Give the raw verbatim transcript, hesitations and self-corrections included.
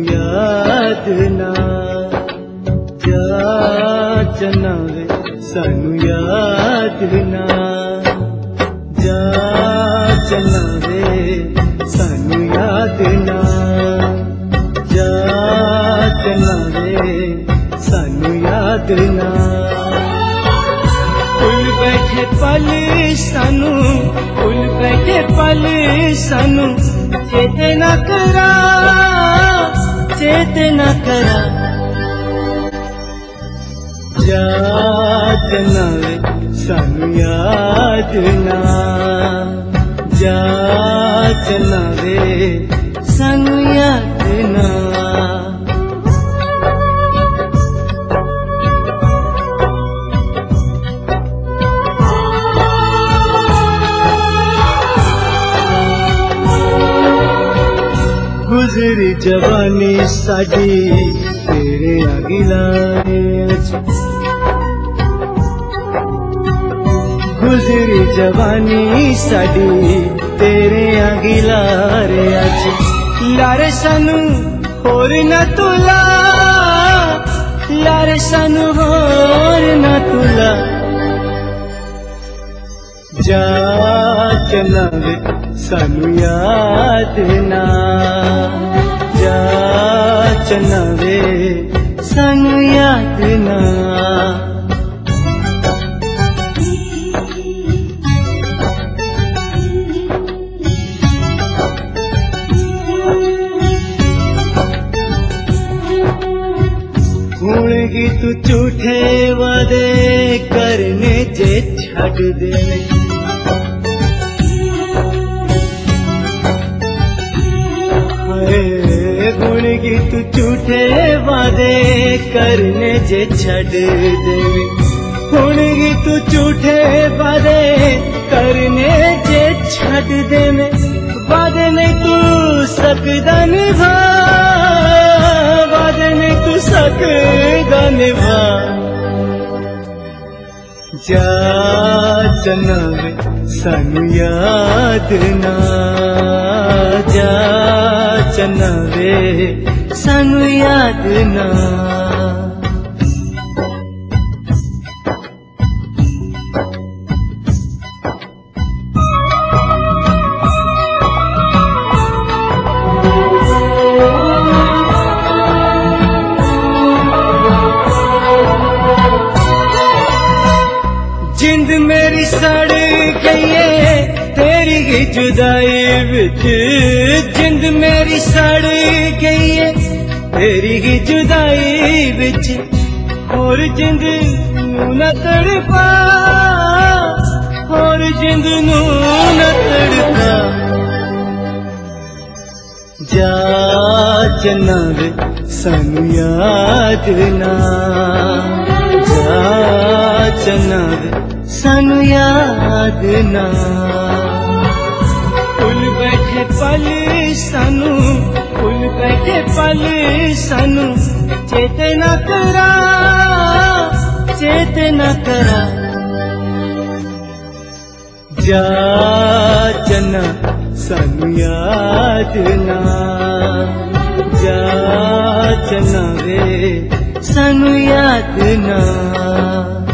याद ना जाचना वे सानू याद ना जाचना वे सानू याद ना जाचना वे सानू याद ना भुल बैठे पल सानू भुल बैठे पल सानू चेते ना करा चेते ना करा जाचना वे सानू याद ना जाचना वे सानू याद ना गुजरी जवानी साडी तेरे अगिलारे गुजरी जवानी साडी तेरे अगिलारे अज लारे सानू होर न तुला लारे सानू होर न तुला जाचना वे सानू याद ना जाचना वे सानू याद ना हुणगी तू झूठे वादे करने जे छड़ दे गुणगी तू झूठे वादे करने जे छड़ दे गुणगी तू झूठे वादे करने जे छड़ दे में वादे नहीं तू सकदा निभा वादे नहीं तू सकदा निभा जाचना वे सानू याद ना जाचना वे सानू याद ना जिंद मेरी सड़ गई है तेरी ही जुदाई विच जिंद मेरी सड़ गई है तेरी ही जुदाई विच और जिंद नू न तड़पा और जिंद नू न तड़पा जाचना वे सानू याद ना जाचना वे सानू याद ना भुल बैठे पल सानू भुल बैठे पल सानू चेते ना करा चेते ना करा जाचना सानू याद ना जाचना वे सानू याद ना।